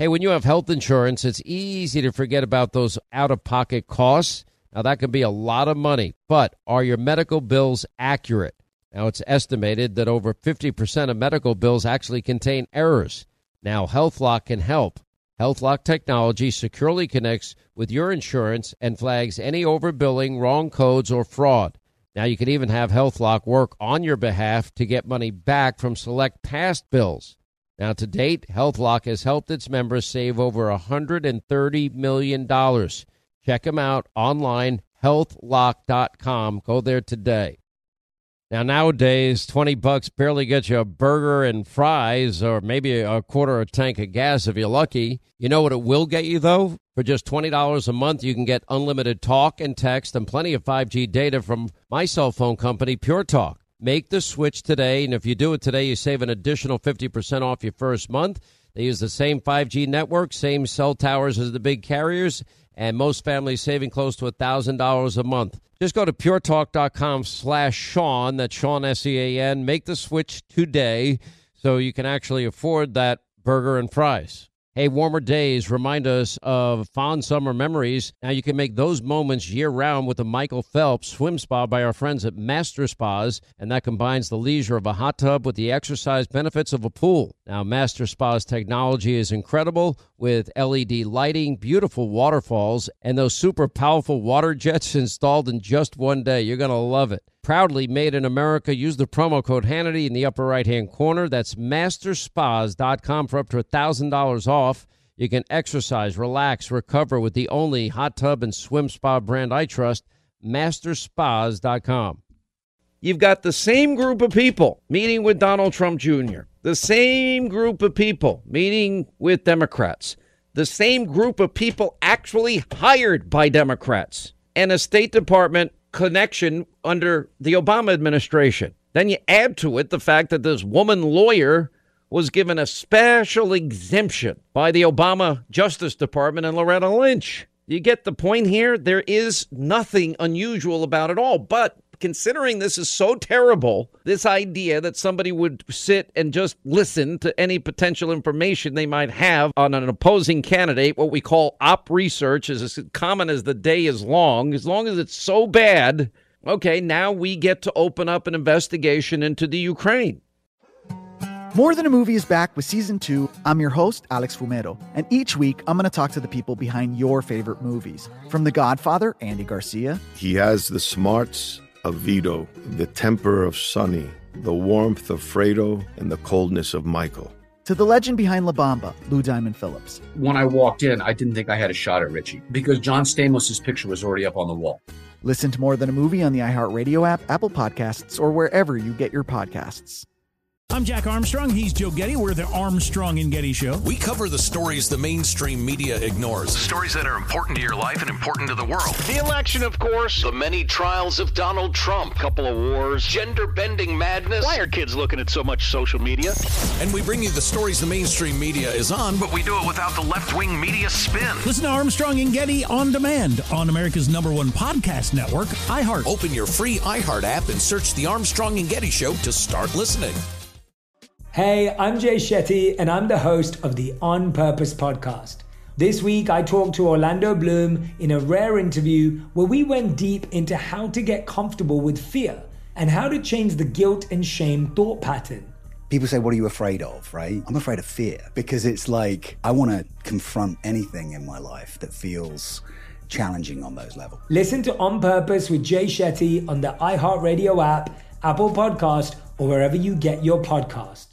Hey, when you have health insurance, it's easy to forget about those out-of-pocket costs. Now, that can be a lot of money, but are your medical bills accurate? Now, it's estimated that over 50% of medical bills actually contain errors. Now, HealthLock can help. HealthLock technology securely connects with your insurance and flags any overbilling, wrong codes, or fraud. Now, you can even have HealthLock work on your behalf to get money back from select past bills. Now, to date, HealthLock has helped its members save over $130 million. Check them out online, healthlock.com. Go there today. Now, nowadays, $20 barely gets you a burger and fries or maybe a quarter of a tank of gas if you're lucky. You know what it will get you, though? For just $20 a month, you can get unlimited talk and text and plenty of 5G data from my cell phone company, Pure Talk. Make the switch today, and if you do it today, you save an additional 50% off your first month. They use the same 5G network, same cell towers as the big carriers, and most families saving close to $1,000 a month. Just go to puretalk.com/Sean, that's Sean, S-E-A-N. Make the switch today so you can actually afford that burger and fries. Hey, warmer days remind us of fond summer memories. Now you can make those moments year-round with the Michael Phelps Swim Spa by our friends at Master Spas, and that combines the leisure of a hot tub with the exercise benefits of a pool. Now, Master Spa's technology is incredible with LED lighting, beautiful waterfalls, and those super powerful water jets installed in just one day. You're going to love it. Proudly made in America. Use the promo code Hannity in the upper right-hand corner. That's masterspas.com for up to $1,000 off. You can exercise, relax, recover with the only hot tub and swim spa brand I trust, masterspas.com. You've got the same group of people meeting with Donald Trump Jr., the same group of people meeting with Democrats, the same group of people actually hired by Democrats, and a State Department connection under the Obama administration. Then you add to it the fact that this woman lawyer was given a special exemption by the Obama Justice Department and Loretta Lynch. You get the point here? There is nothing unusual about it all. But considering this is so terrible, this idea that somebody would sit and just listen to any potential information they might have on an opposing candidate, what we call op research, is as common as the day is long. As long as it's so bad, okay, now we get to open up an investigation into the Ukraine. More Than a Movie is back with Season 2. I'm your host, Alex Fumero, and each week I'm going to talk to the people behind your favorite movies. From The Godfather, Andy Garcia. He has the smarts of Vito, the temper of Sonny, the warmth of Fredo, and the coldness of Michael. To the legend behind La Bamba, Lou Diamond Phillips. When I walked in, I didn't think I had a shot at Richie because John Stamos' picture was already up on the wall. Listen to More Than a Movie on the iHeartRadio app, Apple Podcasts, or wherever you get your podcasts. I'm Jack Armstrong. He's Joe Getty. We're the Armstrong and Getty Show. We cover the stories the mainstream media ignores. Stories that are important to your life and important to the world. The election, of course. The many trials of Donald Trump. Couple of wars. Gender-bending madness. Why are kids looking at so much social media? And we bring you the stories the mainstream media is on, but we do it without the left-wing media spin. Listen to Armstrong and Getty on demand on America's #1 podcast network, iHeart. Open your free iHeart app and search The Armstrong and Getty Show to start listening. Hey, I'm Jay Shetty, and I'm the host of the On Purpose podcast. This week, I talked to Orlando Bloom in a rare interview where we went deep into how to get comfortable with fear and how to change the guilt and shame thought pattern. People say, what are you afraid of, right? I'm afraid of fear because it's like I want to confront anything in my life that feels challenging on those levels. Listen to On Purpose with Jay Shetty on the iHeartRadio app, Apple Podcast, or wherever you get your podcasts.